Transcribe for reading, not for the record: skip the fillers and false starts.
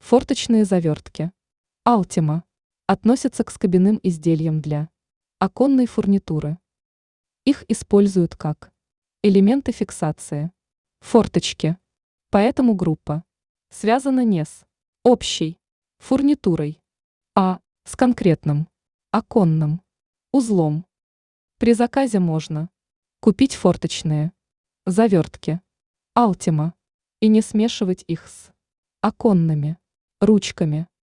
Форточные завертки. Алтима. Относятся к скобяным изделиям для оконной фурнитуры. Их используют как элементы фиксации форточки. Поэтому группа связана не с общей фурнитурой, а с конкретным оконным узлом. При заказе можно купить форточные завертки Алтима и не смешивать их с оконными ручками.